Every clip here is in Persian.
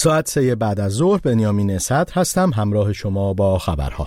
ساعت 3 بعد از ظهر بنیامین صدر هستم، همراه شما با خبرها.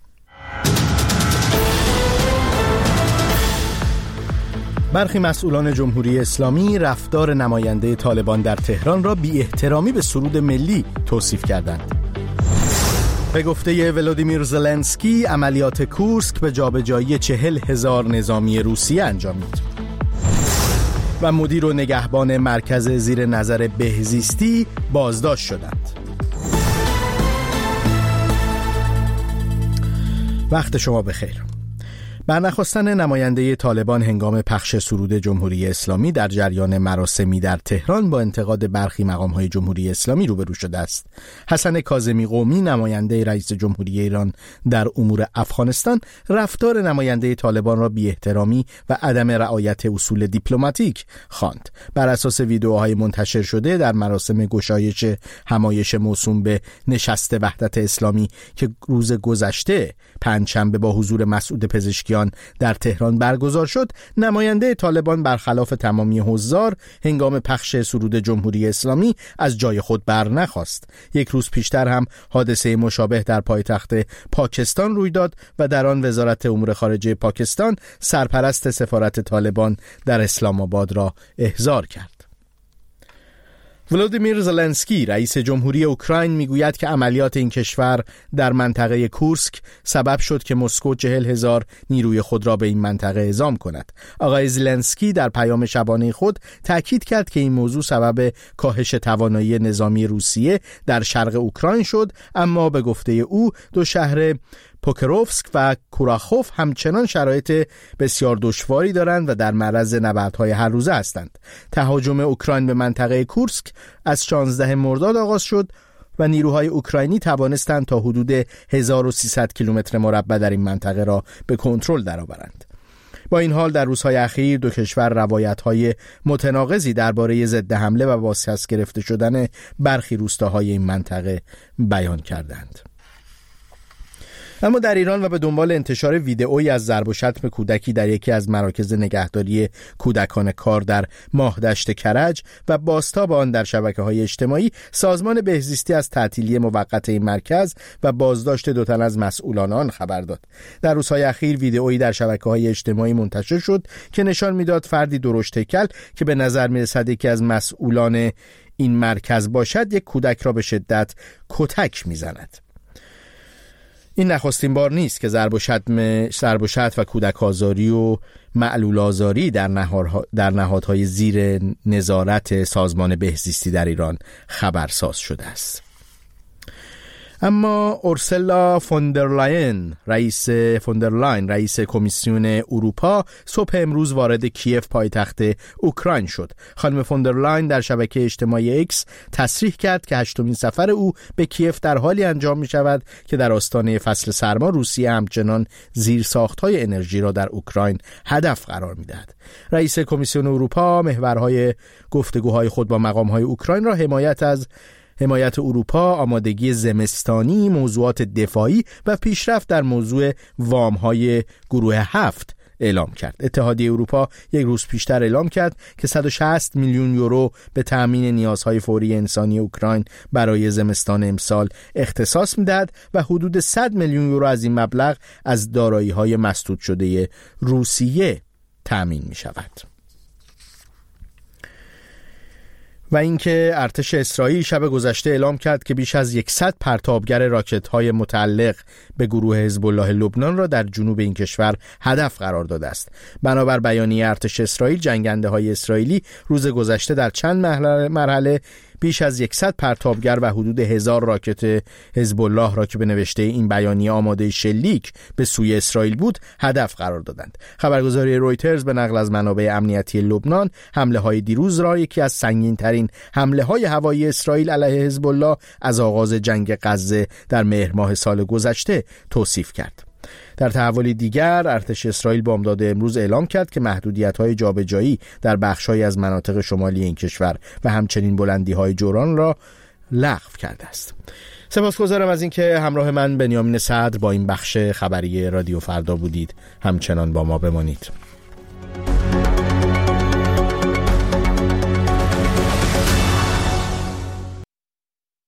برخی مسئولان جمهوری اسلامی رفتار نماینده طالبان در تهران را بی احترامی به سرود ملی توصیف کردند. به گفته ولادیمیر زلنسکی عملیات کورسک به جابجایی 40,000 نظامی روسیه انجامید. و مدیر و نگهبان مرکز زیر نظر بهزیستی بازداشت شدند. وقت شما بخیر. برنخواستن نماینده طالبان هنگام پخش سرود جمهوری اسلامی در جریان مراسمی در تهران با انتقاد برخی مقام‌های جمهوری اسلامی روبرو شده است. حسن کاظمی قمی، نماینده رئیس جمهوری ایران در امور افغانستان، رفتار نماینده طالبان را بی احترامی و عدم رعایت اصول دیپلماتیک خواند. بر اساس ویدئوهای منتشر شده در مراسم گشایش همایش موسوم به نشست وحدت اسلامی که روز گذشته پنجشنبه با حضور مسعود پزشکیان در تهران برگزار شد، نماینده طالبان برخلاف تمامی حضار هنگام پخش سرود جمهوری اسلامی از جای خود بر نخاست. یک روز پیشتر هم حادثه مشابه در پایتخت پاکستان روی داد و در آن وزارت امور خارجه پاکستان سرپرست سفارت طالبان در اسلام آباد را احضار کرد. ولادیمیر زلنسکی، رئیس جمهوری اوکراین، میگوید که عملیات این کشور در منطقه کورسک سبب شد که مسکو 40,000 نیروی خود را به این منطقه اعزام کند. آقای زلنسکی در پیام شبانه خود تاکید کرد که این موضوع سبب کاهش توانایی نظامی روسیه در شرق اوکراین شد، اما به گفته او دو شهر پوکروفسک و کوراخوف همچنان شرایط بسیار دشواری دارند و در معرض نبردهای هر روزه هستند. تهاجم اوکراین به منطقه کورسک از 16 مرداد آغاز شد و نیروهای اوکراینی توانستند تا حدود 1300 کیلومتر مربع در این منطقه را به کنترل درآورند. با این حال در روزهای اخیر دو کشور روایت‌های متناقضی درباره ضد حمله و بازپس گرفته شدن برخی روستاهای این منطقه بیان کردند. اما در ایران و به دنبال انتشار ویدئویی از ضرب و شتم کودکی در یکی از مراکز نگهداری کودکان کار در ماهدشت کرج و بازتاب آن در شبکه‌های اجتماعی، سازمان بهزیستی از تعطیلی موقت این مرکز و بازداشت 2 تن از مسئولان آن خبر داد. در روزهای اخیر ویدئویی در شبکه‌های اجتماعی منتشر شد که نشان می‌داد فردی درشت هیکل که به نظر می‌رسد یکی از مسئولان این مرکز باشد، یک کودک را به شدت کتک می‌زند. این نخستین بار نیست که ضرب و شتم و کودک آزاری و معلول آزاری در نهادهای زیر نظارت سازمان بهزیستی در ایران خبرساز شده است. اما اورسولا فوندرلاین رئیس کمیسیون اروپا صبح امروز وارد کیف پایتخت اوکراین شد. خانم فوندرلاین در شبکه اجتماعی ایکس تصریح کرد که 8مین سفر او به کیف در حالی انجام می شود که در آستانه فصل سرما روسیه همچنان زیرساخت‌های انرژی را در اوکراین هدف قرار می دهد. رئیس کمیسیون اروپا محورهای گفتگوهای خود با مقام‌های اوکراین را حمایت اروپا، آمادگی زمستانی، موضوعات دفاعی و پیشرفت در موضوع وام‌های گروه 7 اعلام کرد. اتحادیه اروپا یک روز پیشتر اعلام کرد که 160 میلیون یورو به تأمین نیازهای فوری انسانی اوکراین برای زمستان امسال اختصاص می‌دهد و حدود 100 میلیون یورو از این مبلغ از دارایی‌های مسدود شده روسیه تأمین می‌شود. و اینکه ارتش اسرائیل شب گذشته اعلام کرد که بیش از 100 پرتابگر راکت‌های متعلق به گروه حزب الله لبنان را در جنوب این کشور هدف قرار داده است. بنابر بیانیه ارتش اسرائیل، جنگنده‌های اسرائیلی روز گذشته در چند مرحله بیش از 100 پرتابگر و حدود 1000 راکت حزب الله را که به نوشته این بیانیه آماده شلیک به سوی اسرائیل بود هدف قرار دادند. خبرگزاری رویترز به نقل از منابع امنیتی لبنان حمله‌های دیروز را یکی از سنگین‌ترین حمله‌های هوایی اسرائیل علیه حزب الله از آغاز جنگ غزه در مهر ماه سال گذشته توصیف کرد. در تحولی دیگر، ارتش اسرائیل بامداد امروز اعلام کرد که محدودیت‌های جابجایی در بخش‌هایی از مناطق شمالی این کشور و همچنین بلندی‌های جولان را لغو کرده است. سپاسگزارم از اینکه همراه من بنیامین صدر با این بخش خبری رادیو فردا بودید. همچنان با ما بمانید.